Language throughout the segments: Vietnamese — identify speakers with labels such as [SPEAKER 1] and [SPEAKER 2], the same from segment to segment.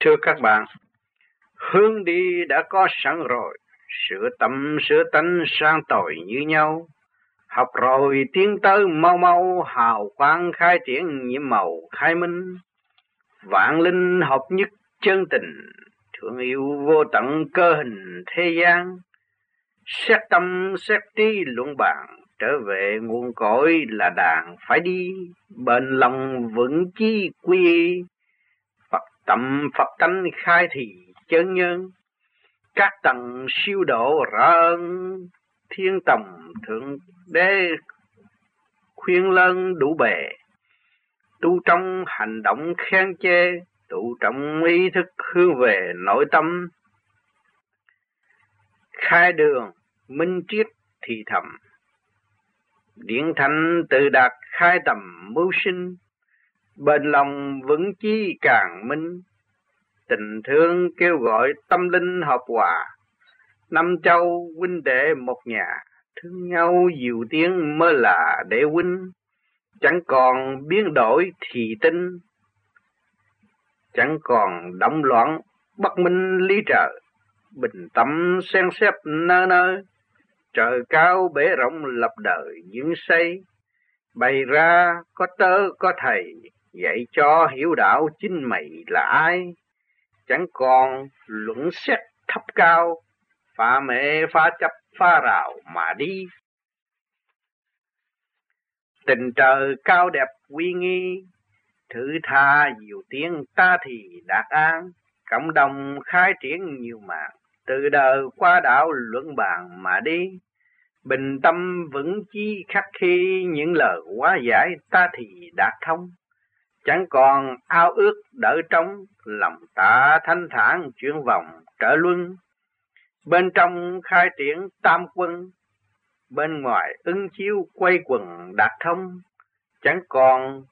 [SPEAKER 1] Thưa các bạn, hướng đi đã có sẵn rồi, sửa tâm sửa tánh sang tội như nhau. Học rồi tiến tới mau mau, hào quang khai triển nhiệm màu khai minh. Vạn linh hợp nhất chân tình, thương yêu vô tận cơ hình thế gian. Xét tâm xét trí luận bàn, trở về nguồn cội là đàn phải đi, bền lòng vững chí quy y. Phật tâm Phật tánh khai thị chân nhân, các tầng siêu độ rõ ơn, thiên tầm thượng đế khuyên lân đủ bề. Tu trong hành động khen chê, tu trong ý thức hướng về nội tâm. Khai đường minh triết thì thầm, điển thanh tự đạt khai tầm mưu sinh. Bền lòng vững chí càng minh, tình thương kêu gọi tâm linh hợp hòa. Năm châu huynh đệ một nhà, thương nhau dịu tiếng mới là đệ huynh. Chẳng còn biến đổi thì tinh, chẳng còn động loạn bất minh lý trời. Bình tâm xem xét nơi nơi, trời cao bể rộng lập đời dưỡng xây. Bày ra có tớ có thầy, dạy cho hiểu đạo chính mày là ai. Chẳng còn luận xét thấp cao, phá mê phá chấp phá rào mà đi. Tình trời cao đẹp uy nghi, thử tha nhiều tiếng ta thì đạt an. Cộng đồng khai triển nhiều mạng, từ đời qua đạo luận bàn mà đi. Bình tâm vững chí khắc khi, những lời hóa giải ta thì đạt thông. Chẳng còn ao ước đỡ trống, lòng ta thanh thản chuyển vòng trở luân. Bên trong khai triển tam quân, bên ngoài ứng chiếu quay quần đạt thông. Chẳng còn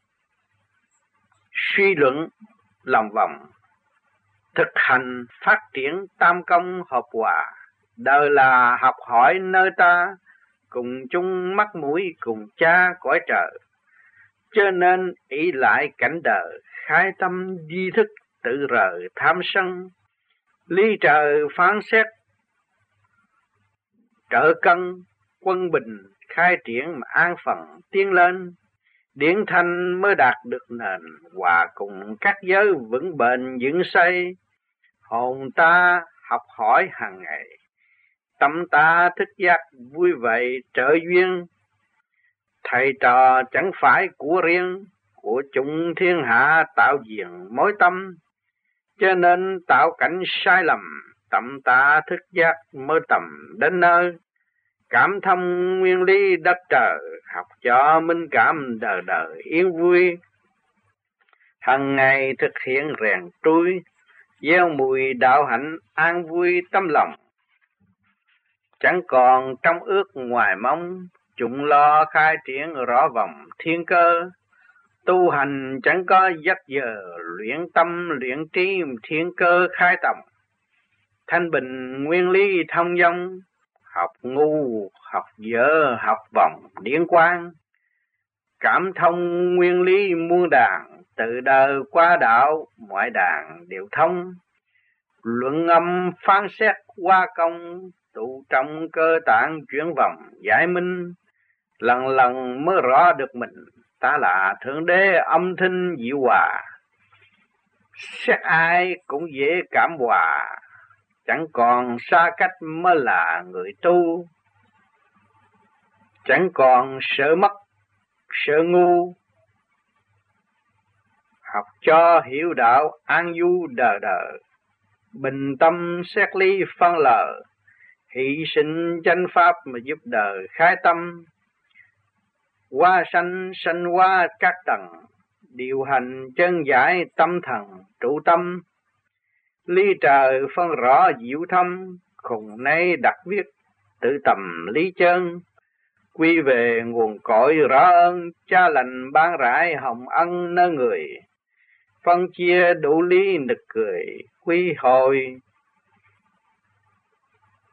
[SPEAKER 1] suy luận lòng vòng, thực hành phát triển tam công hợp hòa. Đời là học hỏi nơi ta, cùng chung mắt mũi cùng cha cõi trời. Cho nên ý lại cảnh đời, khai tâm di thức tự rời tham sân. Lý trời phán xét trợ cân quân bình, khai triển mà an phận tiến lên. Điển thanh mới đạt được nền, hòa cùng các giới vững bền vững xây. Hồn ta học hỏi hàng ngày, tâm ta thức giác vui vậy trợ duyên. Thầy trò chẳng phải của riêng, của chúng thiên hạ tạo diện mối tâm. Cho nên tạo cảnh sai lầm, tâm ta thức giác mới tầm đến nơi. Cảm thông nguyên lý đất trời, học cho minh cảm đời đời yên vui. Hằng ngày thực hiện rèn trui, gieo mùi đạo hạnh an vui tâm lòng. Chẳng còn trong ước ngoài mong, chúng lo khai triển rõ vòng thiên cơ. Tu hành chẳng có giấc giờ, luyện tâm luyện trí thiên cơ khai tầm. Thanh bình nguyên lý thông dong, học ngu học dở học vòng điển quang. Cảm thông nguyên lý muôn đàn, từ đời qua đạo mọi đàn đều thông. Luận âm phán xét qua công, tụ trong cơ tạng chuyển vòng giải minh. Lần lần mới rõ được mình, ta là thượng đế âm thanh diệu hòa. Xét ai cũng dễ cảm hòa, chẳng còn xa cách mới là người tu. Chẳng còn sợ mất sợ ngu, học cho hiểu đạo an du đời đời. Bình tâm xét lý phân lờ, hy sinh chánh pháp mà giúp đời khai tâm. Hoa sanh sanh hoa các tầng, điều hành chân giải tâm thần trụ tâm. Lý trời phân rõ diệu thâm, khùng nay đặc viết tự tầm lý chân. Quy về nguồn cội rõ ơn, cha lành ban rải hồng ân nơi người. Phân chia đủ lý nực cười, quy hồi.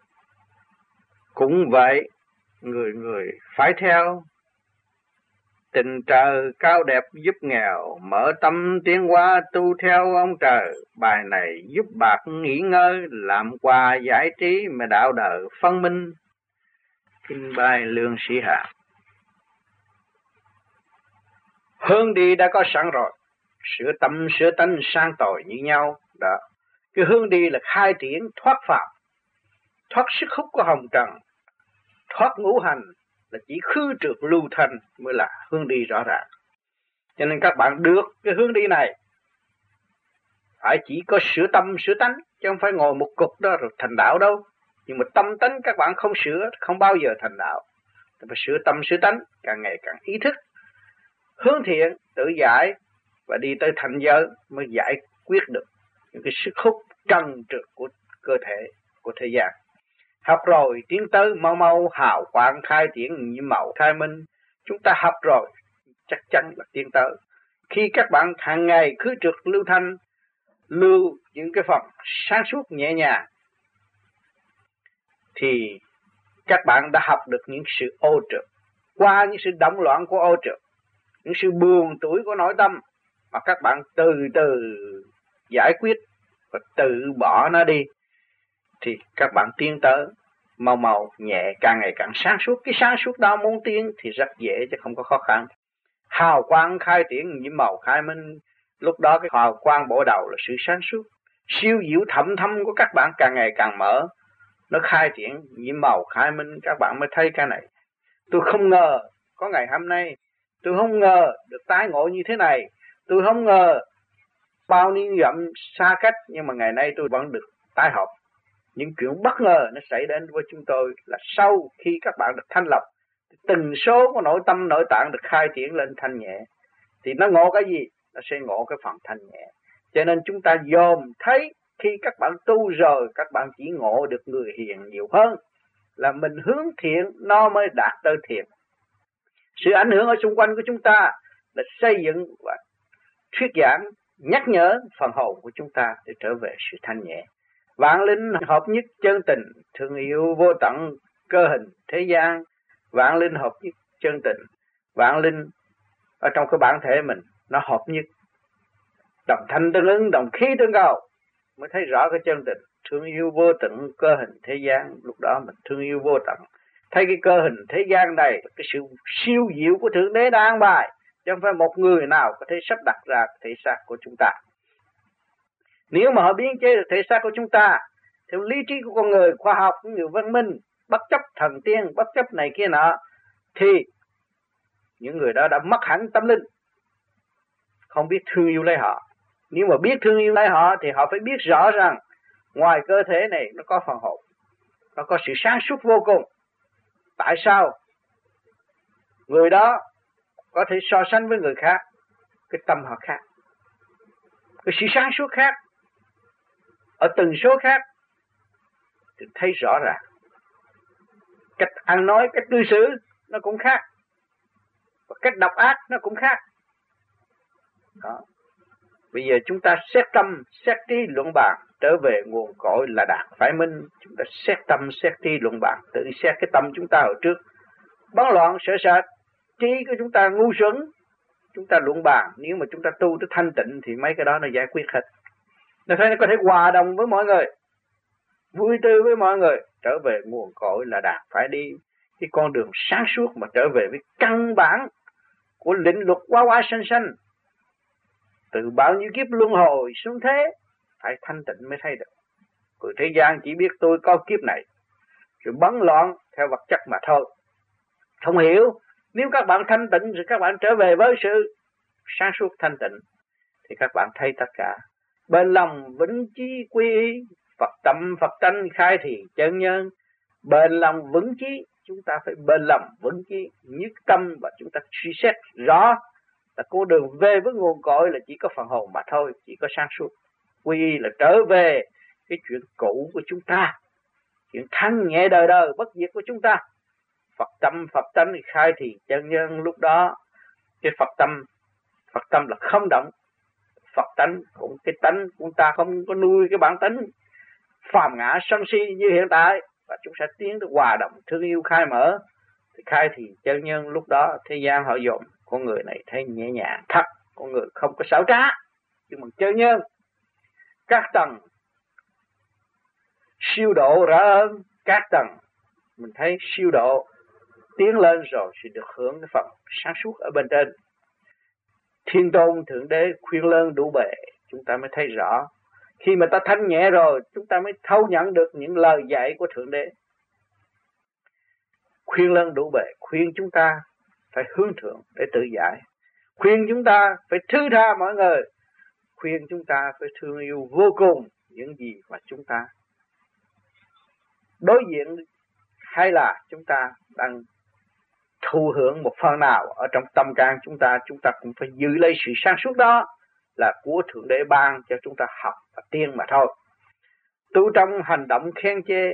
[SPEAKER 1] Cũng vậy, người người phải theo. Tình trời cao đẹp giúp nghèo, mở tâm tiến hóa tu theo ông trời. Bài này giúp bạc nghỉ ngơi, làm quà giải trí mà đạo đời phân minh. Kinh bài Lương Sĩ Hạc. Hướng đi đã có sẵn rồi, sửa tâm sửa tánh sang tội như nhau. Đó, cái hướng đi là khai triển thoát phạm, thoát sức hút của hồng trần, thoát ngũ hành, là chỉ khứ trượt lưu thanh mới là hướng đi rõ ràng. Cho nên các bạn được cái hướng đi này phải chỉ có sửa tâm sửa tánh, chứ không phải ngồi một cục đó rồi thành đạo đâu. Nhưng mà tâm tánh các bạn không sửa, không bao giờ thành đạo. Phải sửa tâm sửa tánh, càng ngày càng ý thức hướng thiện, tự giải và đi tới thành giới mới giải quyết được những cái sức hút trần trượt của cơ thể, của thế gian. Học rồi tiến tới mau mau hào quang khai triển như màu khai minh. Chúng ta học rồi chắc chắn là tiến tới. Khi các bạn hàng ngày khứ trượt lưu thanh, lưu những cái phần sáng suốt nhẹ nhàng, thì các bạn đã học được những sự ô trượt. Qua những sự động loạn của ô trượt, những sự buồn tuổi của nội tâm, mà các bạn từ từ giải quyết và tự bỏ nó đi, thì các bạn tiến tới mau mau nhẹ, càng ngày càng sáng suốt. Cái sáng suốt đó muốn tiến thì rất dễ chứ không có khó khăn. Hào quang khai triển như màu khai minh. Lúc đó cái hào quang bộ đầu là sự sáng suốt, siêu diệu thậm thâm của các bạn càng ngày càng mở. Nó khai triển như màu khai minh, các bạn mới thấy cái này. Tôi không ngờ có ngày hôm nay, tôi không ngờ được tái ngộ như thế này, tôi không ngờ bao nhiêu dặm xa cách, nhưng mà ngày nay tôi vẫn được tái hợp. Những chuyện bất ngờ nó xảy đến với chúng tôi là sau khi các bạn được thanh lọc, từng số của nội tâm nội tạng được khai triển lên thanh nhẹ, thì nó ngộ cái gì? Nó sẽ ngộ cái phần thanh nhẹ. Cho nên chúng ta dòm thấy khi các bạn tu rồi, các bạn chỉ ngộ được người hiền nhiều hơn, là mình hướng thiện nó mới đạt tới thiện. Sự ảnh hưởng ở xung quanh của chúng ta là xây dựng và thuyết giảng, nhắc nhở phần hồn của chúng ta để trở về sự thanh nhẹ. Vạn linh hợp nhất chân tình, thương yêu vô tận cơ hình thế gian. Vạn linh hợp nhất chân tình, vạn linh ở trong cái bản thể mình nó hợp nhất, đồng thanh tương ứng, đồng khí tương cầu, mới thấy rõ cái chân tình. Thương yêu vô tận cơ hình thế gian, lúc đó mình thương yêu vô tận, thấy cái cơ hình thế gian này là cái sự siêu diệu của Thượng Đế đã an bài, chứ không phải một người nào có thể sắp đặt ra thể xác của chúng ta. Nếu mà họ biến chế được thể xác của chúng ta theo lý trí của con người, khoa học, người văn minh, bất chấp thần tiên, bất chấp này kia nọ, thì những người đó đã mất hẳn tâm linh, không biết thương yêu lấy họ. Nếu mà biết thương yêu lấy họ thì họ phải biết rõ rằng ngoài cơ thể này nó có phần hồn, nó có sự sáng suốt vô cùng. Tại sao người đó có thể so sánh với người khác? Cái tâm họ khác, cái sự sáng suốt khác, ở từng số khác, thì thấy rõ ràng. Cách ăn nói, cách cư xử nó cũng khác, và cách độc ác nó cũng khác. Đó. Bây giờ chúng ta xét tâm, xét trí luận bàn, trở về nguồn cội là đạt phải minh. Chúng ta xét tâm, xét trí luận bàn, tự xét cái tâm chúng ta hồi trước bấn loạn sợ sệt, trí của chúng ta ngu xuẩn, chúng ta luận bàn. Nếu mà chúng ta tu tới thanh tịnh thì mấy cái đó nó giải quyết hết. Nó có thể hòa đồng với mọi người, vui tươi với mọi người. Trở về nguồn cội là đạt phải đi cái con đường sáng suốt, mà trở về với căn bản của lĩnh luật quá quá sanh sanh. Từ bao nhiêu kiếp luân hồi xuống thế, phải thanh tịnh mới thấy được. Người thế gian chỉ biết tôi có kiếp này, rồi bấn loạn theo vật chất mà thôi, không hiểu. Nếu các bạn thanh tịnh rồi các bạn trở về với sự sáng suốt thanh tịnh, thì các bạn thấy tất cả. Bên lòng vững chí quy y, Phật tâm Phật tánh khai thị chân nhân. Bên lòng vững chí, chúng ta phải bên lòng vững chí, nhất tâm, và chúng ta suy xét rõ là con đường về với nguồn cội là chỉ có phần hồn mà thôi, chỉ có sáng suốt. Quy y là trở về cái chuyện cũ của chúng ta, chuyện thanh nhẹ đời đời bất diệt của chúng ta. Phật tâm Phật tánh khai thị chân nhân. Lúc đó cái Phật tâm là không động. Phật tánh cũng cái tánh của ta không có nuôi cái bản tánh phàm ngã sân si như hiện tại, và chúng sẽ tiến tới hòa đồng thương yêu khai mở. Thì khai thị chân nhân, lúc đó thế gian họ dồn con người này thấy nhẹ nhàng thật, con người không có xảo trá, nhưng mà chơi nhân. Các tầng siêu độ rõ hơn, các tầng mình thấy siêu độ tiến lên rồi thì được hưởng cái phần sáng suốt ở bên trên. Thiên tôn thượng đế khuyên lơn đủ bề, chúng ta mới thấy rõ. Khi mà ta thanh nhẹ rồi, chúng ta mới thâu nhận được những lời dạy của thượng đế. Khuyên lơn đủ bề, khuyên chúng ta phải hướng thượng để tự giải, khuyên chúng ta phải thứ tha mọi người, khuyên chúng ta phải thương yêu vô cùng những gì mà chúng ta đối diện, hay là chúng ta đang thụ hưởng một phần nào ở trong tâm can chúng ta cũng phải giữ lấy sự sáng suốt đó, là của thượng đế ban cho chúng ta học và tiên mà thôi. Tu trong hành động khen chê,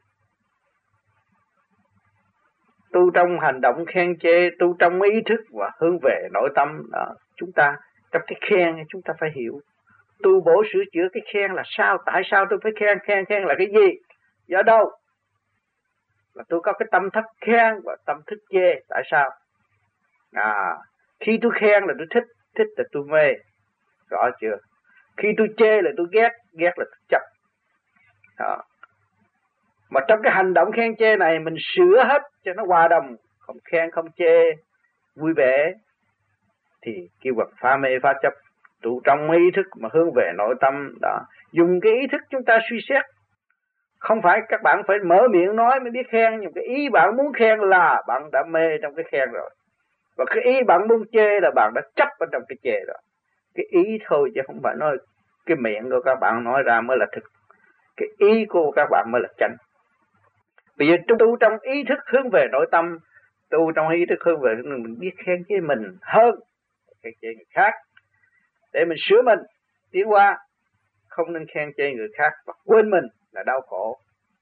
[SPEAKER 1] tu trong hành động khen chê, tu trong ý thức và hướng về nội tâm đó. Chúng ta trong cái khen chúng ta phải hiểu, tu bổ sửa chữa cái khen là sao, tại sao tôi phải khen là cái gì, do đâu là tôi có cái tâm thức khen và tâm thức chê, tại sao? Khi tôi khen là tôi thích là tôi mê, rõ chưa? Khi tôi chê là tôi ghét là tôi chấp. Đó. Mà trong cái hành động khen chê này mình sửa hết cho nó hòa đồng, không khen không chê, vui vẻ, thì kêu bằng phá mê phá chấp. Tụ trong ý thức mà hướng về nội tâm đó, dùng cái ý thức chúng ta suy xét. Không phải các bạn phải mở miệng nói mới biết khen, nhưng cái ý bạn muốn khen là bạn đã mê trong cái khen rồi, và cái ý bạn muốn chê là bạn đã chấp ở trong cái chê rồi. Cái ý thôi chứ không phải nói cái miệng của các bạn nói ra mới là thực, cái ý của các bạn mới là chánh. Bây giờ tu trong ý thức hướng về nội tâm, tu trong ý thức hướng về mình biết khen chế mình hơn khen chế người khác, để mình sửa mình tiến qua. Không nên khen chê người khác và quên mình là đau khổ.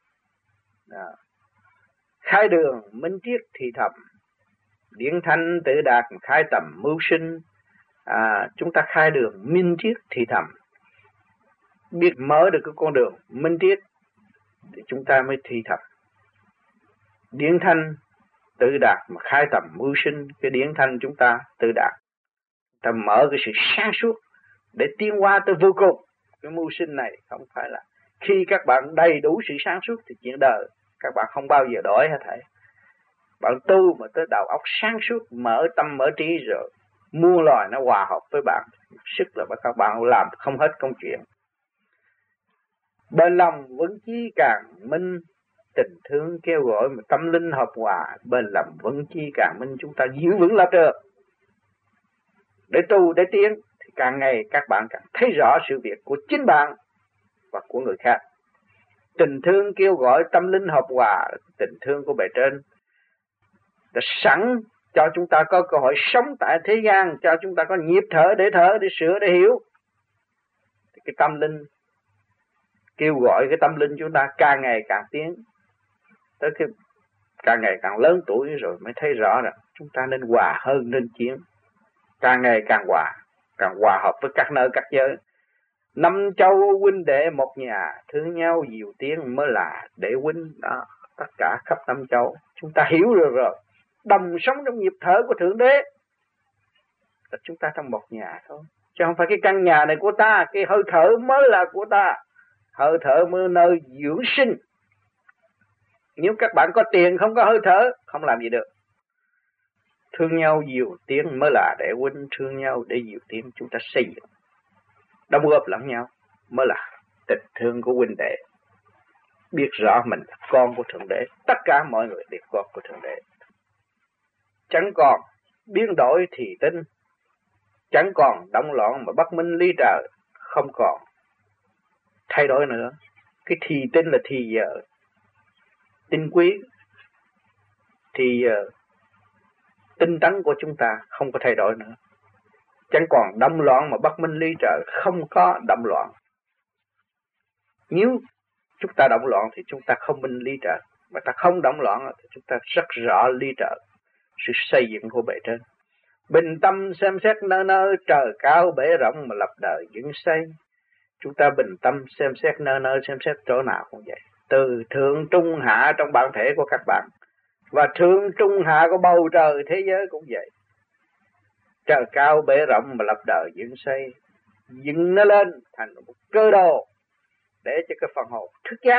[SPEAKER 1] Khai đường minh triết thì thầm, điển thanh tự đạt khai tầm mưu sinh. Chúng ta khai đường minh triết thì thầm, biết mở được cái con đường minh triết thì chúng ta mới thì thầm. Điển thanh tự đạt mà khai tầm mưu sinh, cái điển thanh chúng ta tự đạt, ta mở cái sự sáng suốt để tiến hóa tới vô cùng. Cái mưu sinh này không phải là khi các bạn đầy đủ sự sáng suốt thì chuyện đời các bạn không bao giờ đổi hết thảy. Bạn tu mà tới đầu óc sáng suốt, mở tâm mở trí rồi, muôn loài nó hòa hợp với bạn, sức là các bạn làm không hết công chuyện. Bên lòng vững chí càng minh, tình thương kêu gọi mà tâm linh hợp hòa. Bên lòng vững chí càng minh, chúng ta giữ vững lập trường để tu để tiến, thì càng ngày các bạn càng thấy rõ sự việc của chính bạn và của người khác. Tình thương kêu gọi tâm linh hợp hòa, tình thương của bề trên đã sẵn cho chúng ta có cơ hội sống tại thế gian, cho chúng ta có nhịp thở, để sửa, để hiểu. Thì cái tâm linh kêu gọi cái tâm linh chúng ta càng ngày càng tiến, tới cái càng ngày càng lớn tuổi rồi mới thấy rõ rằng chúng ta nên hòa hơn, nên chiến, càng ngày càng hòa hợp với các nơi các giới. Năm châu huynh đệ một nhà, thương nhau dìu tiếng mới là để huynh. Đó, tất cả khắp năm châu chúng ta hiểu được rồi, đồng sống trong nhịp thở của thượng đế là chúng ta trong một nhà thôi, chứ không phải cái căn nhà này của ta, cái hơi thở mới là của ta. Hơi thở mới nơi dưỡng sinh. Nếu các bạn có tiền không có hơi thở, không làm gì được. Thương nhau dìu tiếng mới là để huynh, thương nhau để dìu tiếng. Chúng ta xây dựng, đóng góp lẫn nhau mới là tình thương của huynh đệ. Biết rõ mình là con của Thượng Đế, tất cả mọi người đều con của Thượng Đế. Chẳng còn biến đổi thì tinh, chẳng còn động loạn mà bất minh lý trời, không còn thay đổi nữa. Cái thì tinh là thì giờ, tinh quý, thì giờ tinh tấn của chúng ta không có thay đổi nữa. Chẳng còn động loạn mà bất minh lý trời, không có động loạn. Nếu chúng ta động loạn thì chúng ta không minh lý trời, mà ta không động loạn thì chúng ta rất rõ lý trời, sự xây dựng của bề trên. Bình tâm xem xét nơi nơi, trời cao bể rộng mà lập đời dựng xây. Chúng ta bình tâm xem xét nơi nơi, xem xét chỗ nào cũng vậy. Từ thượng trung hạ trong bản thể của các bạn, và thượng trung hạ của bầu trời thế giới cũng vậy. Trời cao bể rộng mà lập đời dựng xây, dựng nó lên thành một cơ đồ để cho cái phần hồn thức giác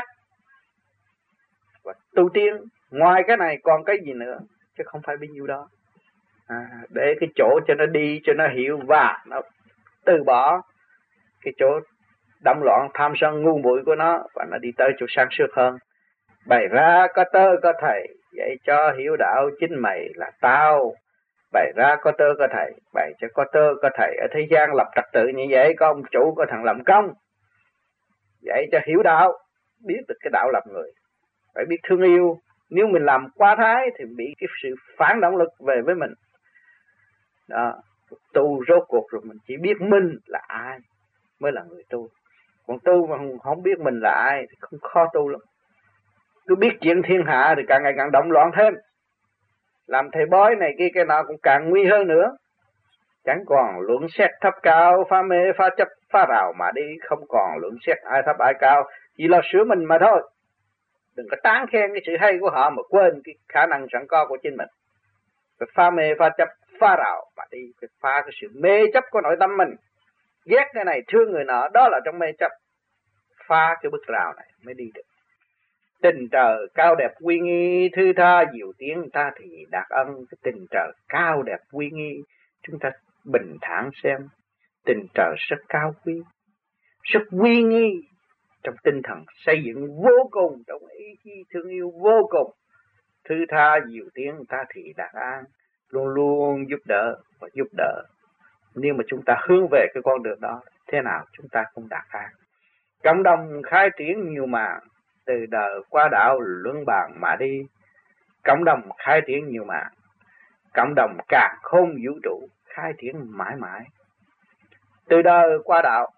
[SPEAKER 1] và tu tiên. Ngoài cái này còn cái gì nữa, chứ không phải bấy nhiêu đó. Để cái chỗ cho nó đi, cho nó hiểu và nó từ bỏ cái chỗ động loạn tham sân ngu muội của nó, và nó đi tới chỗ sáng suốt hơn. Bày ra có tớ có thầy, dạy cho hiểu đạo chính mày là tao. Bày ra có tớ có thầy, bày cho có tớ có thầy. Ở thế gian lập trật tự như vậy, có ông chủ có thằng làm công. Dạy cho hiểu đạo, biết được cái đạo làm người, phải biết thương yêu. Nếu mình làm quá thái thì bị cái sự phản động lực về với mình đó. Tu rốt cuộc rồi mình chỉ biết mình là ai mới là người tu. Còn tu mà không biết mình là ai thì không khó tu lắm. Cứ biết chuyện thiên hạ thì càng ngày càng động loạn thêm. Làm thầy bói này kia cái nọ cũng càng nguy hơn nữa. Chẳng còn luận xét thấp cao, phá mê phá chấp phá rào mà đi. Không còn luận xét ai thấp ai cao, chỉ lo sửa mình mà thôi. Đừng có tán khen cái sự hay của họ mà quên cái khả năng sẵn có của chính mình. Phải phá mê phá chấp phá rào mà đi. Phải phá cái sự mê chấp của nội tâm mình. Ghét cái này thương người nọ, đó là trong mê chấp. Phá cái bức rào này mới đi được. Tình trời cao đẹp uy nghi, thư tha diệu tiếng ta thì đạt ân. Cái tình trời cao đẹp uy nghi, chúng ta bình thản xem. Tình trời rất cao quý, rất uy nghi, trong tinh thần xây dựng vô cùng, trong ý chí thương yêu vô cùng. Thư tha diệu tiếng ta thì đạt an, luôn luôn giúp đỡ và giúp đỡ. Nếu mà chúng ta hướng về cái con đường đó, thế nào chúng ta cũng đạt an. Cộng đồng khai triển nhiều màn, từ đời qua đạo luân bàn mà đi. Cộng đồng khai triển nhiều màn, cộng đồng càn khôn vũ trụ khai triển mãi mãi. Từ đời qua đạo,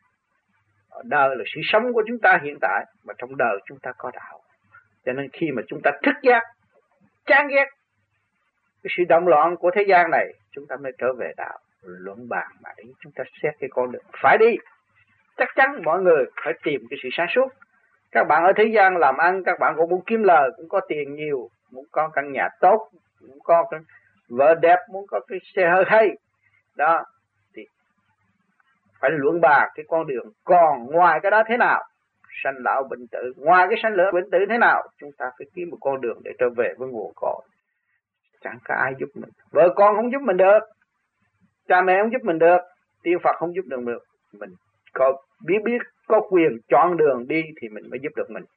[SPEAKER 1] đời là sự sống của chúng ta hiện tại, mà trong đời chúng ta có đạo. Cho nên khi mà chúng ta thức giác, chán ghét cái sự động loạn của thế gian này, chúng ta mới trở về đạo, luận bàn mà đi. Chúng ta xét cái con đường phải đi. Chắc chắn mọi người phải tìm cái sự sáng suốt. Các bạn ở thế gian làm ăn, các bạn cũng muốn kiếm lời, cũng có tiền nhiều, muốn có căn nhà tốt, muốn có cái vợ đẹp, muốn có cái xe hơi hay. Đó, thì phải luận bàn cái con đường. Còn ngoài cái đó thế nào? Sanh lão bệnh tử. Ngoài cái sanh lão bệnh tử thế nào? Chúng ta phải kiếm một con đường để trở về với nguồn cội. Chẳng có ai giúp mình. Vợ con không giúp mình được, cha mẹ không giúp mình được, tiên Phật không giúp được. Mình có biết có quyền chọn đường đi thì mình mới giúp được mình.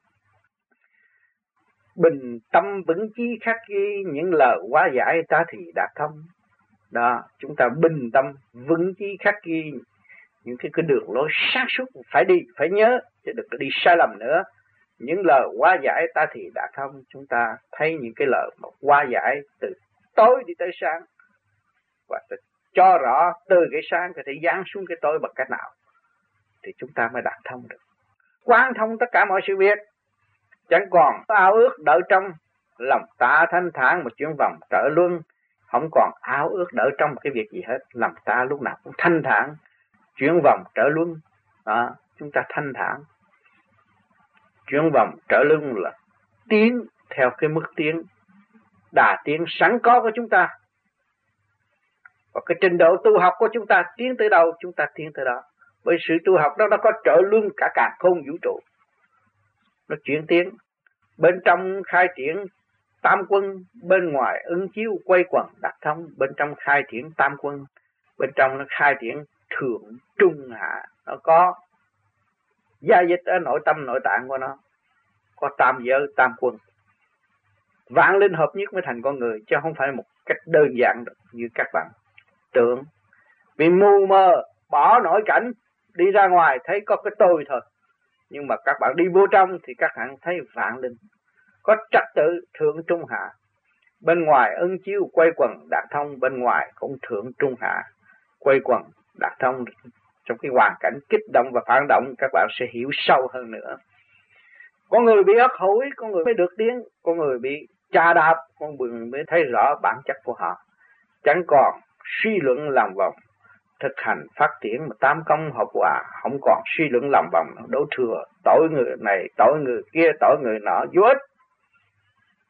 [SPEAKER 1] Bình tâm vững chí khắc ghi, những lời hóa giải ta thì đạt thông. Đó, chúng ta bình tâm vững chí khắc ghi những cái đường lối sáng suốt phải đi, phải nhớ, chứ đừng có đi sai lầm nữa. Những lời hóa giải ta thì đạt thông. Chúng ta thấy những cái lời mà hóa giải từ tối đi tới sáng, và cho rõ từ cái sáng có thể giáng xuống cái tối bằng cách nào, thì chúng ta mới đạt thông được. Quán thông tất cả mọi sự việc, chẳng còn ao ước đợi trong. Lòng ta thanh thản mà chuyển vòng trở luân, không còn ao ước đợi trong một cái việc gì hết. Lòng ta lúc nào cũng thanh thản, chuyển vòng trở luân. Đó, chúng ta thanh thản, chuyển vòng trở luân là tiến theo cái mức tiến, đà tiến sẵn có của chúng ta. Và cái trình độ tu học của chúng ta tiến tới đâu, chúng ta tiến tới đó. Bởi sự tu học đó nó có trợ luân cả càn khôn vũ trụ. Nó chuyển tiến. Bên trong khai triển tam quân, bên ngoài ứng chiếu quay quần đạt thông. Bên trong khai triển tam quân, bên trong nó khai triển thượng trung hạ. Nó có gia dịch ở nội tâm nội tạng của nó, có tam giới tam quân. Vạn linh hợp nhất mới thành con người, chứ không phải một cách đơn giản được như các bạn tưởng. Vì mù mờ bỏ nội cảnh, đi ra ngoài thấy có cái tôi thôi, nhưng mà các bạn đi vô trong thì các bạn thấy vạn linh, có trật tự thượng trung hạ. Bên ngoài ưng chiếu quay quần đạt thông, bên ngoài cũng thượng trung hạ quay quần đạt thông. Trong cái hoàn cảnh kích động và phản động, các bạn sẽ hiểu sâu hơn nữa. Con người bị ất hủi, con người mới được tiến. Con người bị chà đạp, con người mới thấy rõ bản chất của họ. Chẳng còn suy luận làm vòng, thực hành phát triển mà tam công hợp hòa. Không còn suy luận làm vòng, đổ thừa tội người này, tội người kia, tội người nọ, vô ích.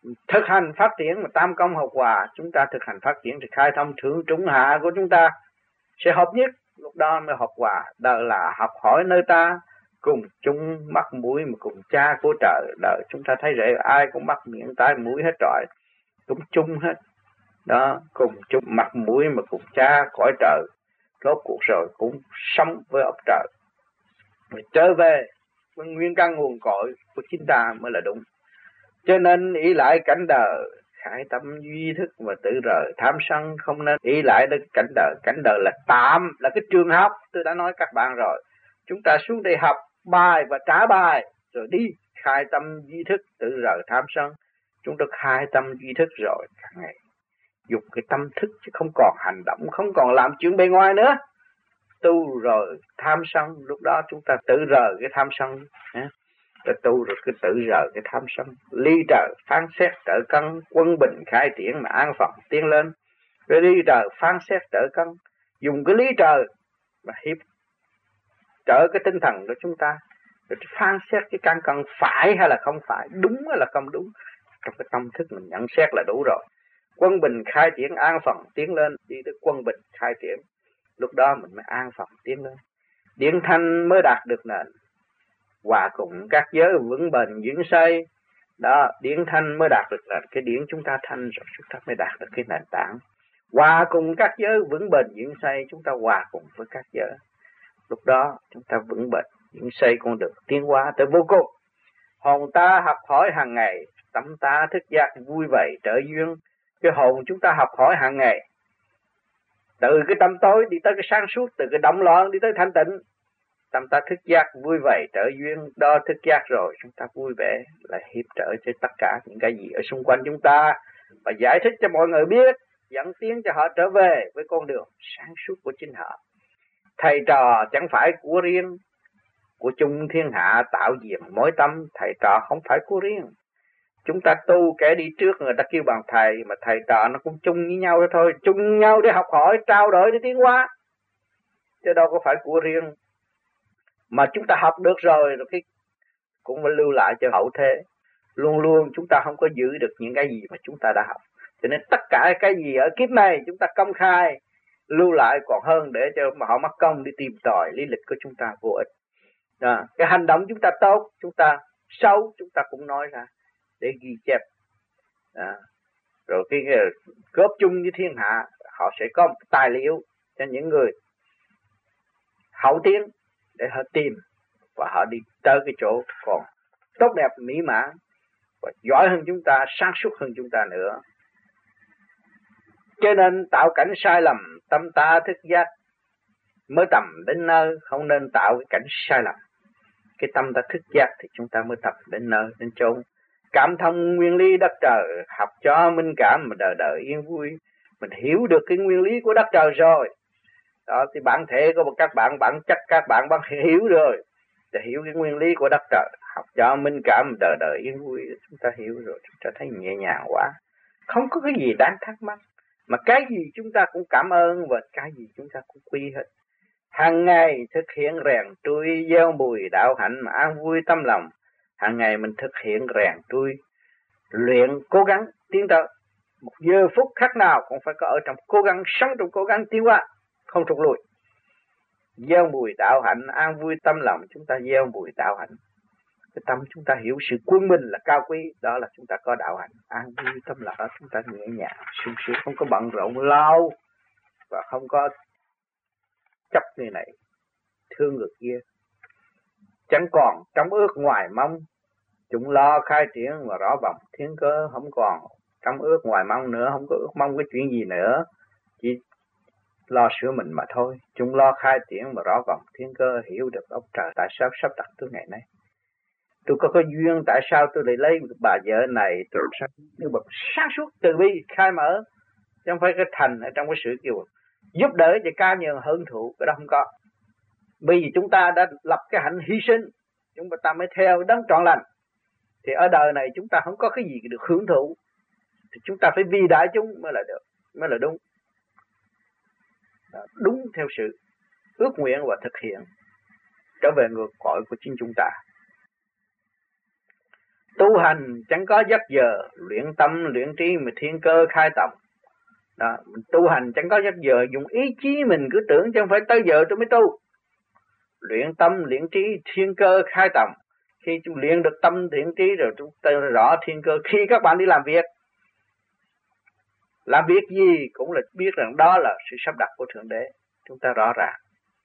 [SPEAKER 1] thực hành phát triển mà tam công hợp hòa, chúng ta thực hành phát triển thì khai thông thượng trung hạ của chúng ta sẽ hợp nhất, lúc đó mới hợp hòa. Đời là học hỏi nơi ta, cùng chung mắt mũi mà cùng cha của trời. Đời chúng ta thấy vậy, ai cũng mắt miệng tai mũi hết rồi, cũng chung hết đó, cùng chung mặt mũi mà cùng cha cõi trời. Rốt cuộc rồi cũng sống với ông trời, rồi trở về với nguyên căn nguồn cội của chính ta mới là đúng. Cho nên ý lại cảnh đời, khải tâm duy thức và tự rời tham sân, không nên ý lại đến cảnh đời. Cảnh đời là tạm, là cái trường học, tôi đã nói các bạn rồi. Chúng ta xuống đây học bài và trả bài rồi đi, khai tâm duy thức tự rời tham sân. Chúng ta khai tâm duy thức rồi, cả ngày dùng cái tâm thức chứ không còn hành động, không còn làm chuyện bề ngoài nữa. Tu rồi tham sân, lúc đó chúng ta tự rời cái tham sân. Rồi tu rồi cứ tự rời cái tham sân, ly trời phán xét trợ cân, quân bình khai triển mà an phận tiến lên. Rồi ly trời phán xét trợ cân, dùng cái lý trời mà hiệp trợ cái tinh thần của chúng ta, rồi phán xét cái căn cân phải hay là không phải, đúng hay là không đúng. Trong cái tâm thức mình nhận xét là đủ rồi. Quân bình khai triển an phận tiến lên, đi tới quân bình khai triển, lúc đó mình mới an phận tiến lên. Điện thanh mới đạt được nền, hòa cùng các giới vững bền vững xây. Đó, điện thanh mới đạt được nền. Cái điện chúng ta thanh rồi chúng ta mới đạt được cái nền tảng. Hòa cùng các giới vững bền vững xây, chúng ta hòa cùng với các giới. Lúc đó chúng ta vững bền vững xây con đường tiến hóa tới vô cùng. Hồn ta học hỏi hàng ngày, tâm ta thức giác vui vẻ trợ duyên. Cái hồn chúng ta học hỏi hàng ngày, từ cái tâm tối đi tới cái sáng suốt, từ cái động loạn đi tới thanh tịnh. Tâm ta thức giác vui vẻ trợ duyên, đó thức giác rồi chúng ta vui vẻ là hiệp trợ cho tất cả những cái gì ở xung quanh chúng ta, và giải thích cho mọi người biết, dẫn tiến cho họ trở về với con đường sáng suốt của chính họ. Thầy trò chẳng phải của riêng, của chung thiên hạ tạo diệm mối tâm. Thầy trò không phải của riêng. Chúng ta tu kẻ đi trước người ta kêu bằng thầy, mà thầy trò nó cũng chung với nhau đó thôi, chung nhau để học hỏi, trao đổi để tiến hóa, chứ đâu có phải của riêng. Mà chúng ta học được rồi cái cũng phải lưu lại cho hậu thế. Luôn luôn chúng ta không có giữ được những cái gì mà chúng ta đã học, cho nên tất cả cái gì ở kiếp này chúng ta công khai lưu lại còn hơn, để cho mà họ mất công đi tìm tòi lý lịch của chúng ta vô ích. Cái hành động chúng ta tốt, chúng ta xấu, chúng ta cũng nói ra để ghi chép. Rồi cái góp chung với thiên hạ, họ sẽ có một tài liệu cho những người hậu tiến để họ tìm, và họ đi tới cái chỗ còn tốt đẹp mỹ mãn và giỏi hơn chúng ta, sáng suốt hơn chúng ta nữa. Cho nên tạo cảnh sai lầm, tâm ta thức giác mới tầm đến nơi, không nên tạo cái cảnh sai lầm. Cái tâm ta thức giác thì chúng ta mới tập đến nơi, đến chốn. Cảm thông nguyên lý đất trời, học cho minh cảm mà đời đời yên vui. Mình hiểu được cái nguyên lý của đất trời rồi, đó thì bản thể của các bạn, bản chất các bạn hiểu rồi, để hiểu cái nguyên lý của đất trời, học cho minh cảm đời đời yên vui. Chúng ta hiểu rồi, chúng ta thấy nhẹ nhàng quá, không có cái gì đáng thắc mắc, mà cái gì chúng ta cũng cảm ơn, và cái gì chúng ta cũng quy hết. Hàng ngày thực hiện rèn trui gieo mùi đạo hạnh mà an vui tâm lòng. Hàng ngày mình thực hiện rèn trui, luyện, cố gắng tiến tới. Một giờ phút khác nào cũng phải có ở trong cố gắng, sống trong cố gắng tiến qua, không trục lùi. Gieo mùi đạo hạnh, an vui tâm lòng, chúng ta gieo mùi đạo hạnh. Cái tâm chúng ta hiểu sự quân bình là cao quý, đó là chúng ta có đạo hạnh. An vui tâm lòng, chúng ta nhẹ nhàng, sung sướng, không có bận rộn lao, và không có chấp người này, thương người kia. Chẳng còn trong ước ngoài mong, chúng lo khai triển và rõ vọng thiên cơ. Không còn trong ước ngoài mong nữa, không có ước mong cái chuyện gì nữa, chỉ lo sửa mình mà thôi. Chúng lo khai triển và rõ vọng thiên cơ, hiểu được ông trời tại sao sắp đặt tôi ngày nay. Tôi có duyên, tại sao tôi lại lấy bà vợ này, tôi sao như bậc sáng suốt từ bi khai mở, chứ không phải cái thành ở trong cái sự kêu giúp đỡ cho ca nhường hưởng thụ, cái đó không có. Bởi vì chúng ta đã lập cái hạnh hy sinh, chúng ta mới theo đấng trọn lành. Thì ở đời này chúng ta không có cái gì được hưởng thụ, thì chúng ta phải vì đại chúng mới là được, mới là đúng. Đúng theo sự ước nguyện và thực hiện, trở về ngược cội của chính chúng ta. Tu hành chẳng có giấc giờ, luyện tâm luyện trí mà thiên cơ khai tổng. Đó, mình tu hành chẳng có giấc giờ, dùng ý chí mình cứ tưởng chứ không phải tới giờ tôi mới tu. Luyện tâm luyện trí thiên cơ khai tổng. Khi chúng luyện được tâm luyện trí rồi chúng ta rõ thiên cơ. Khi các bạn đi làm việc gì cũng là biết rằng đó là sự sắp đặt của Thượng Đế. Chúng ta rõ ràng.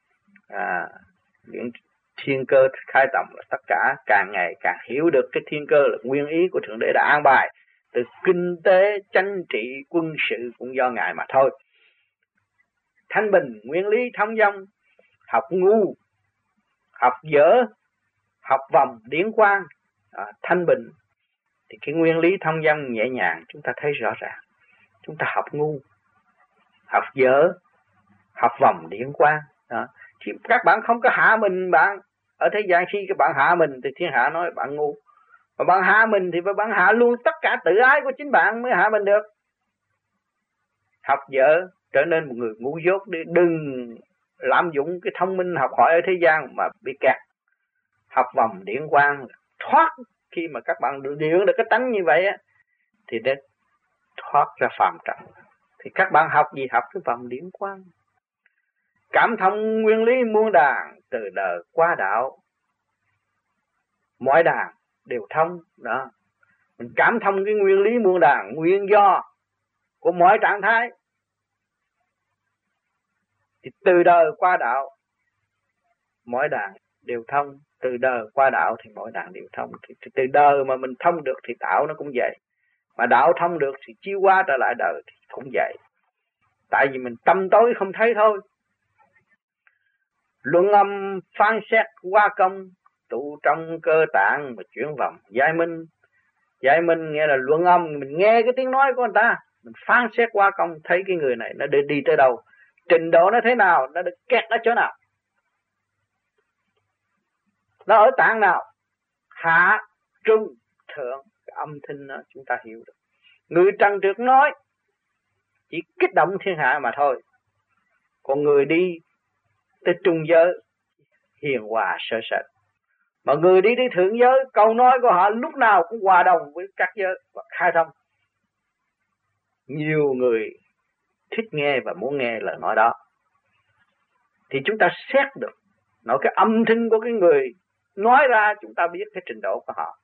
[SPEAKER 1] Luyện thiên cơ khai tổng là tất cả, càng ngày càng hiểu được cái thiên cơ là nguyên ý của Thượng Đế đã an bài. Từ kinh tế, chính trị, quân sự cũng do Ngài mà thôi. Thanh bình, nguyên lý thông dong, học ngu, học dở, học vòng, điển quang, thanh bình. Thì cái nguyên lý thông dong nhẹ nhàng chúng ta thấy rõ ràng. Chúng ta học ngu, học dở, học vòng, điển quang. Thì các bạn không có hạ mình bạn. Ở thế gian khi các bạn hạ mình thì thiên hạ nói bạn ngu. Mà bạn hạ mình thì bạn hạ luôn tất cả tự ái của chính bạn mới hạ mình được. Học dở trở nên một người ngu dốt đi. Đừng lạm dụng cái thông minh học hỏi ở thế gian mà bị kẹt. Học vòng điển quang thoát. Khi mà các bạn điển được cái tánh như vậy á, thì để thoát ra phàm trần. Thì các bạn học gì? Học cái vòng điển quang. Cảm thông nguyên lý muôn đàn, từ đời qua đạo mọi đàn đều thông. Đó, mình cảm thông cái nguyên lý muôn đàn, nguyên do của mọi trạng thái. Thì từ đời qua đạo mỗi đàn đều thông. Từ đời qua đạo thì mỗi đàn đều thông. Thì từ đời mà mình thông được thì đạo nó cũng vậy. Mà đạo thông được thì chiêu qua trở lại đời thì cũng vậy. Tại vì mình tâm tối không thấy thôi. Luận âm phán xét qua công, tụ trong cơ tạng mà chuyển vòng giải minh. Giải minh nghĩa là luận âm, mình nghe cái tiếng nói của người ta, mình phán xét qua công, thấy cái người này nó đi tới đâu, trình độ nó thế nào, nó được kẹt ở chỗ nào, nó ở tạng nào, hạ, trung, thượng, cái âm thanh đó chúng ta hiểu được. Người trần trượt nói chỉ kích động thiên hạ mà thôi. Còn người đi tới trung giới hiền hòa sơ sệt. Mà người đi tới thượng giới, câu nói của họ lúc nào cũng hòa đồng với các giới và khai thông. Nhiều người thích nghe và muốn nghe lời nói đó. Thì chúng ta xét được nói cái âm thanh của cái người nói ra, chúng ta biết cái trình độ của họ.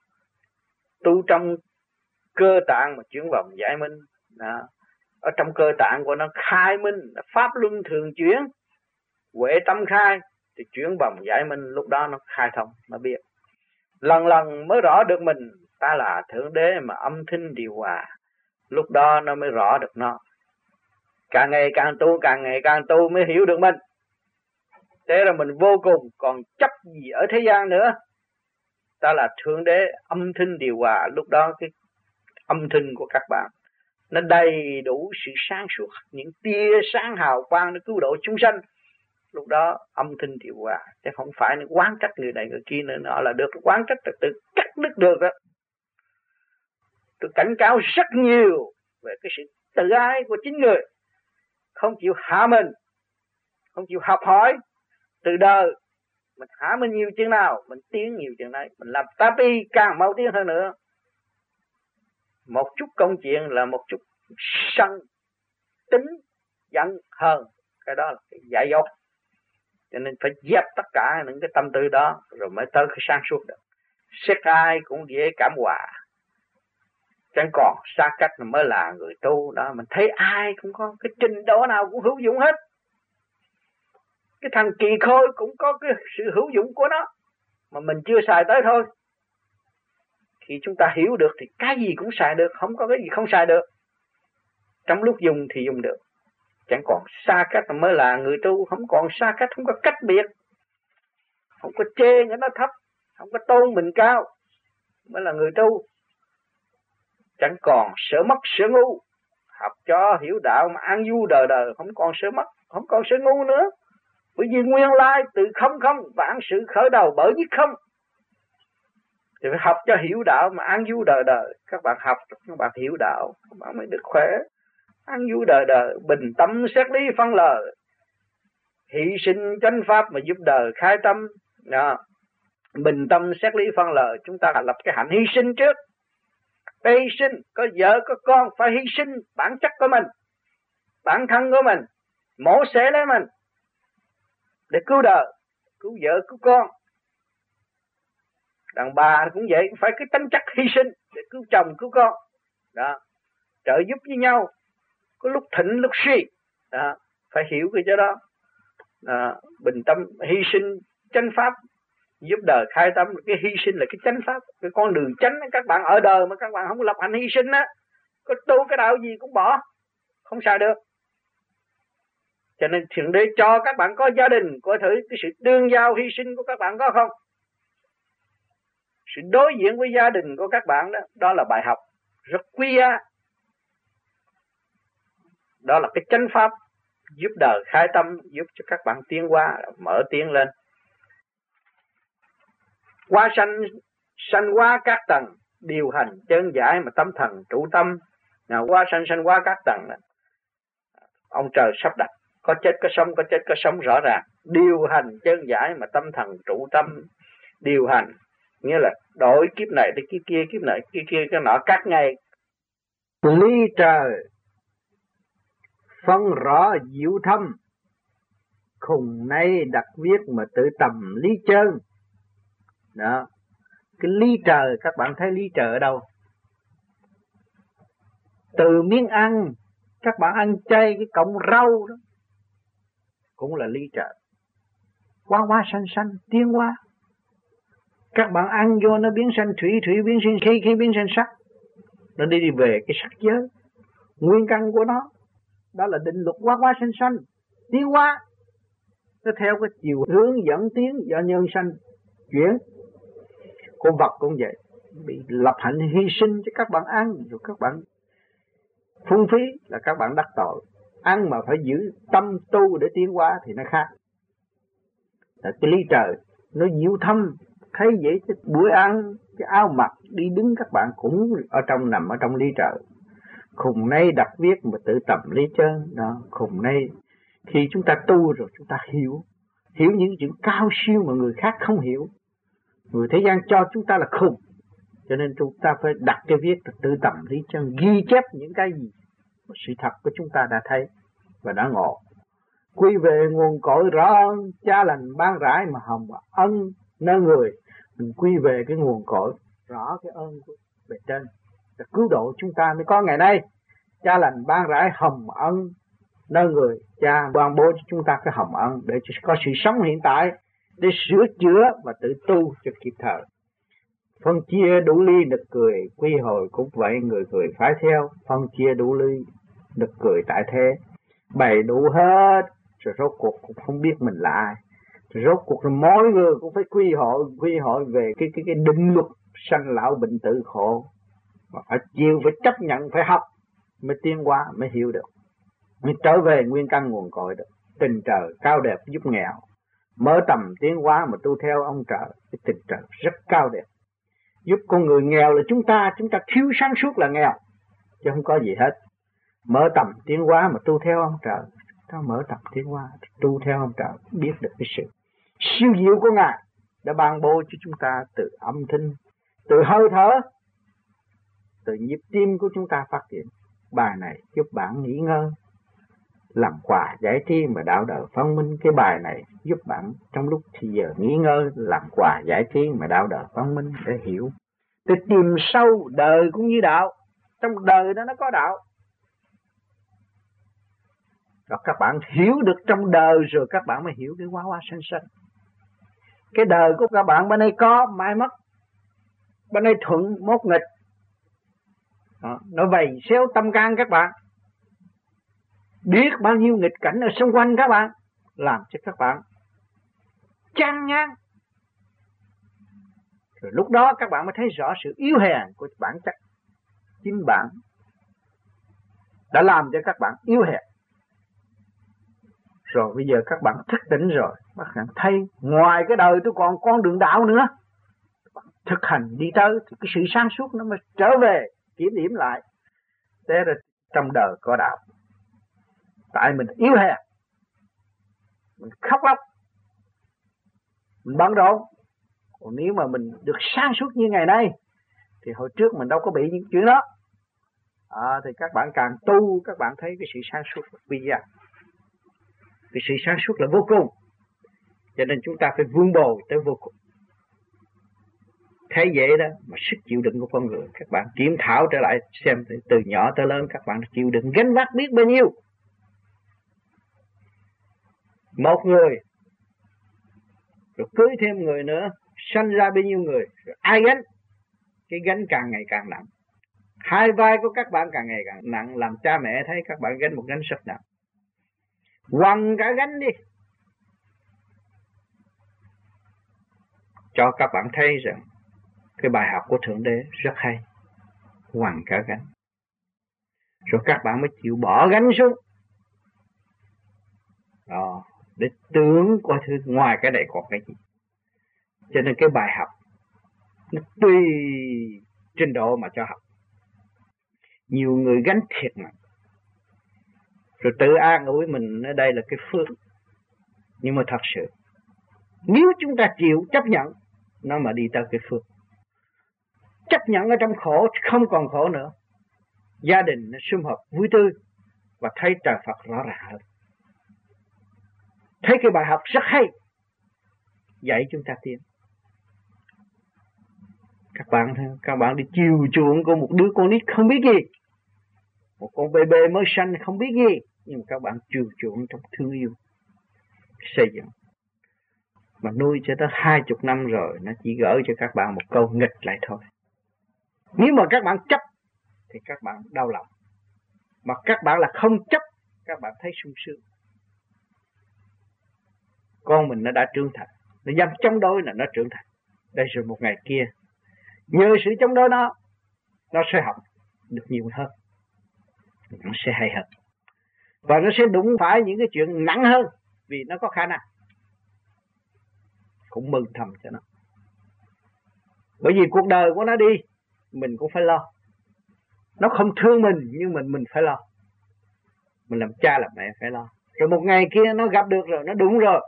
[SPEAKER 1] Tu trong cơ tạng mà chuyển vòng giải minh. Đó. Ở trong cơ tạng của nó khai minh, pháp luân thường chuyển, huệ tâm khai, thì chuyển vòng giải minh, lúc đó nó khai thông, nó biết. Lần lần mới rõ được mình, ta là Thượng Đế mà âm thanh điều hòa, lúc đó nó mới rõ được nó. Càng ngày càng tu mới hiểu được mình. Thế là mình vô cùng, còn chấp gì ở thế gian nữa. Ta là Thượng Đế âm thanh điều hòa, lúc đó cái âm thanh của các bạn nó đầy đủ sự sáng suốt, những tia sáng hào quang nó cứu độ chúng sanh. Lúc đó âm thanh điều hòa, chứ không phải nó quán trách người này người kia nữa, nó là được quán trách tự cắt đứt được đó. Tôi cảnh cáo rất nhiều về cái sự tự ái của chính người, không chịu hạ mình, không chịu học hỏi. Từ đời mình hạ mình nhiều chuyện nào, mình tiến nhiều chuyện đấy, mình làm tapi càng mau tiến hơn nữa. Một chút công chuyện là một chút sân tính giận hờn, cái đó là cái dại dột. Cho nên phải dẹp tất cả những cái tâm tư đó rồi mới tới cái sáng suốt được. Xét ai cũng dễ cảm hòa, chẳng còn xa cách mới là người tu đó. Mình thấy ai cũng có cái trình độ nào cũng hữu dụng hết. Cái thằng kỳ khôi cũng có cái sự hữu dụng của nó, mà mình chưa xài tới thôi. Khi chúng ta hiểu được thì cái gì cũng xài được, không có cái gì không xài được. Trong lúc dùng thì dùng được. Chẳng còn xa cách mới là người tu. Không còn xa cách, không có cách biệt, không có chê người nó thấp, không có tôn mình cao, mới là người tu. Chẳng còn sợ mất sợ ngu. Học cho hiểu đạo mà an vui đời đời, không còn sợ mất, không còn sợ ngu nữa. Bởi vì nguyên lai từ không không, vạn sự khởi đầu bởi nhất không. Thì phải học cho hiểu đạo mà an vui đời đời. Các bạn học, các bạn hiểu đạo, các bạn mới được khỏe, an vui đời đời, bình tâm xét lý phân lời, hy sinh chánh pháp mà giúp đời khai tâm. Đó. bình tâm xét lý phân lợi, chúng ta lập cái hạnh hy sinh trước. Phải hy sinh, có vợ có con phải hy sinh bản chất của mình, bản thân của mình, mổ xẻ lấy mình để cứu đời, cứu vợ cứu con. Đàn bà cũng vậy, phải cái tính chất hy sinh để cứu chồng cứu con đó, trợ giúp với nhau, có lúc thịnh lúc suy đó, phải hiểu cái chỗ đó. Bình tâm hy sinh chánh pháp, giúp đời khai tâm. Cái hy sinh là cái chánh pháp, cái con đường chánh. Các bạn ở đời mà các bạn không lập hạnh hy sinh á, có tu cái đạo gì cũng bỏ, không xài được. Cho nên Thượng Đế cho các bạn có gia đình, coi thử cái sự đương giao hy sinh của các bạn có không. Sự đối diện với gia đình của các bạn đó, đó là bài học rất quý giá. Đó là cái chánh pháp giúp đời khai tâm, giúp cho các bạn tiến hóa, mở tiến lên. Hóa sanh hóa các tầng, điều hành chân giải mà tâm thần trụ tâm. Nào hóa sanh hóa các tầng này, ông trời sắp đặt, có chết có sống, có chết có sống rõ ràng. Điều hành chân giải mà tâm thần trụ tâm. Điều hành nghĩa là đổi kiếp này tới kiếp kia, kiếp này kiếp kia, cái nọ các ngày. Ly trời phân rõ diệu thâm, khùng nay đặt viết mà tự tầm lý chân. Đó, cái ly trời, các bạn thấy ly trời ở đâu? Từ miếng ăn, các bạn ăn chay cái cọng rau đó cũng là ly trời. Hóa sanh tiến hóa. Các bạn ăn vô nó biến sanh thủy, thủy biến sinh khí, biến sanh sắc. Nó đi về cái sắc giới, nguyên căn của nó. Đó là định luật hóa sanh tiến hóa. Nó theo cái chiều hướng dẫn tiến do nhân sanh chuyển. Con vật cũng vậy, bị lập hạnh hy sinh cho các bạn ăn, rồi các bạn phung phí là các bạn đắc tội. Ăn mà phải giữ tâm tu để tiến hóa thì nó khác. Là cái ly trời nó diệu thâm, thấy vậy chứ bữa ăn, cái áo mặc, đi đứng các bạn cũng ở trong, nằm ở trong ly trời. Khùng nay đặt viết mà tự tầm lý chân đó. Khùng nay khi chúng ta tu rồi chúng ta hiểu những chuyện cao siêu mà người khác không hiểu. Người thế gian cho chúng ta là khùng, cho nên chúng ta phải đặt cái viết tự tầm lý chân, ghi chép những cái gì mà sự thật của chúng ta đã thấy và đã ngộ. Quy về nguồn cội rõ ơn, cha lành ban rãi mà hồng ân nơi người. Mình quy về cái nguồn cội, rõ cái ơn của bề trên là cứu độ chúng ta mới có ngày nay. Cha lành ban rãi hồng ân nơi người, cha ban bố cho chúng ta cái hồng ân để có sự sống hiện tại, để sửa chữa và tự tu cho kịp thời. Phân chia đủ ly nực cười, quy hồi cũng vậy, người cười phải theo. Phân chia đủ ly nực cười tại thế, bày đủ hết rồi rốt cuộc cũng không biết mình là ai. Rồi rốt cuộc rồi mỗi người cũng phải quy hội về cái định luật sanh lão bệnh tử khổ, mà phải chịu, phải chấp nhận, phải học mới tiến hóa, mới hiểu được, mới trở về nguyên căn nguồn cội được. Tình trời cao đẹp giúp nghèo, mở tầm tiến hóa mà tu theo ông trời. Cái tình trời rất cao đẹp, giúp con người nghèo là chúng ta thiếu sáng suốt là nghèo, chứ không có gì hết. Mở tầm tiến hóa mà tu theo ông trời, ta mở tầm tiến hóa tu theo ông trời, biết được cái sự siêu diệu của Ngài đã ban bố cho chúng ta từ âm thanh, từ hơi thở, từ nhịp tim của chúng ta phát triển. Bài này giúp bạn nghỉ ngơi, làm quà giải trí mà đạo đời phân minh. Cái bài này giúp bạn trong lúc thì giờ nghỉ ngơi, làm quà giải trí mà đạo đời phân minh để hiểu, để tìm sâu đời cũng như đạo. Trong đời đó nó có đạo. Rồi các bạn hiểu được trong đời rồi các bạn mới hiểu cái hóa sanh. Cái đời của các bạn bên đây có, mai mất. Bên đây thuận, mốt nghịch. Đó, nó vầy xéo tâm can các bạn. Biết bao nhiêu nghịch cảnh ở xung quanh các bạn, làm cho các bạn chán ngán. Rồi lúc đó các bạn mới thấy rõ sự yếu hèn của bản chất. Chính bạn đã làm cho các bạn yếu hèn. Rồi bây giờ các bạn thức tỉnh rồi, các bạn thấy ngoài cái đời tôi còn con đường đạo nữa. Bạn thực hành đi tới thì cái sự sáng suốt nó mới trở về, kiểm điểm lại. Thế là trong đời có đạo. Tại mình yếu hèn, mình khóc lóc, mình bận rộn, Còn nếu mà mình được sáng suốt như ngày nay thì hồi trước mình đâu có bị những chuyện đó. Thì các bạn càng tu, các bạn thấy cái sự sáng suốt là vi giá. Cái sự sáng suốt là vô cùng. Cho nên chúng ta phải vun bồi tới vô cùng. Thấy vậy đó mà sức chịu đựng của con người, các bạn kiểm thảo trở lại xem từ nhỏ tới lớn các bạn chịu đựng gánh vác biết bao nhiêu. Một người rồi cưới thêm người nữa, sanh ra bao nhiêu người, rồi ai gánh? Cái gánh càng ngày càng nặng. Hai vai của các bạn càng ngày càng nặng, làm cha mẹ thấy các bạn gánh một gánh rất nặng. Quăng cả gánh đi, cho các bạn thấy rằng cái bài học của Thượng Đế rất hay. Quăng cả gánh, rồi các bạn mới chịu bỏ gánh xuống. Để tưởng coi thứ ngoài cái này còn cái gì. Cho nên cái bài học nó tùy trình độ mà cho học. Nhiều người gánh thiệt nặng, rồi tự an ủi mình ở đây là cái phước. Nhưng mà thật sự nếu chúng ta chịu chấp nhận nó mà đi tới cái phước, chấp nhận ở trong khổ không còn khổ nữa, gia đình nó sum họp vui tươi và thấy trời Phật rõ ràng hơn. Thấy cái bài học rất hay, dạy chúng ta tiến. Các bạn đi chiều chuộng của một đứa con nít không biết gì, một con bê bê mới sanh không biết gì, nhưng mà các bạn chiều chuộng trong thương yêu xây dựng, mà nuôi cho tới 20 năm rồi nó chỉ gửi cho các bạn một câu nghịch lại thôi. Nếu mà các bạn chấp thì các bạn đau lòng, mà các bạn là không chấp, các bạn thấy sung sướng. Con mình nó đã trưởng thành, nó dám chống đối là nó trưởng thành. Đây rồi một ngày kia, nhờ sự chống đối nó sẽ học được nhiều hơn, nó sẽ hay hơn, và nó sẽ đụng phải những cái chuyện nặng hơn vì nó có khả năng. Cũng mừng thầm cho nó, bởi vì cuộc đời của nó đi mình cũng phải lo. Nó không thương mình nhưng mình phải lo. Mình làm cha làm mẹ phải lo. Rồi một ngày kia nó gặp được rồi, nó đúng rồi,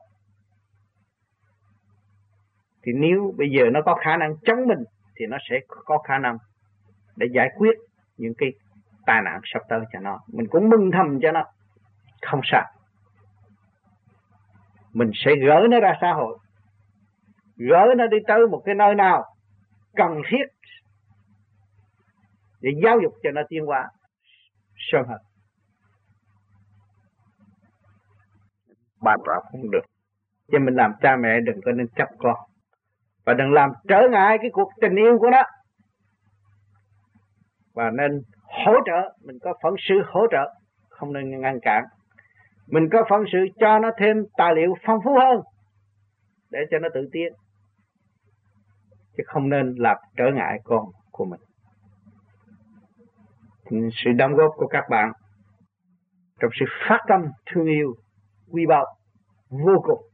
[SPEAKER 1] thì nếu bây giờ nó có khả năng chống mình thì nó sẽ có khả năng để giải quyết những cái tai nạn sắp tới cho nó. Mình cũng mừng thầm cho nó, không sao. Mình sẽ gỡ nó ra xã hội, gỡ nó đi tới một cái nơi nào cần thiết để giáo dục cho nó tiến hóa sớm hơn. Bàn rộng không được. Cho mình làm cha mẹ đừng có nên chấp con, và đừng làm trở ngại cái cuộc tình yêu của nó, và nên hỗ trợ. Mình có phận sự hỗ trợ, không nên ngăn cản. Mình có phận sự cho nó thêm tài liệu phong phú hơn để cho nó tự tiến, chứ không nên làm trở ngại con của mình. Sự đóng góp của các bạn trong sự phát tâm thương yêu quý báu vô cùng.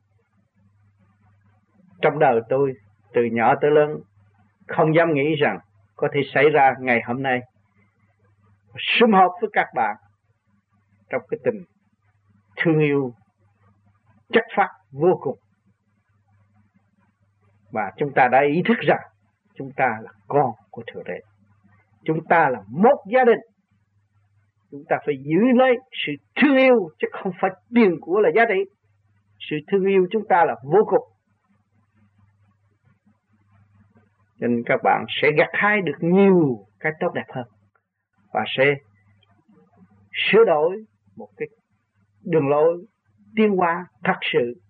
[SPEAKER 1] Trong đời tôi từ nhỏ tới lớn không dám nghĩ rằng có thể xảy ra ngày hôm nay, sum họp với các bạn trong cái tình thương yêu chất phát vô cùng. Và chúng ta đã ý thức rằng chúng ta là con của Thượng Đế, chúng ta là một gia đình. Chúng ta phải giữ lấy sự thương yêu, chứ không phải tiền của là giá trị. Sự thương yêu chúng ta là vô cùng. Nên các bạn sẽ gặt hái được nhiều cái tốt đẹp hơn, và sẽ sửa đổi một cái đường lối tiến hóa thật sự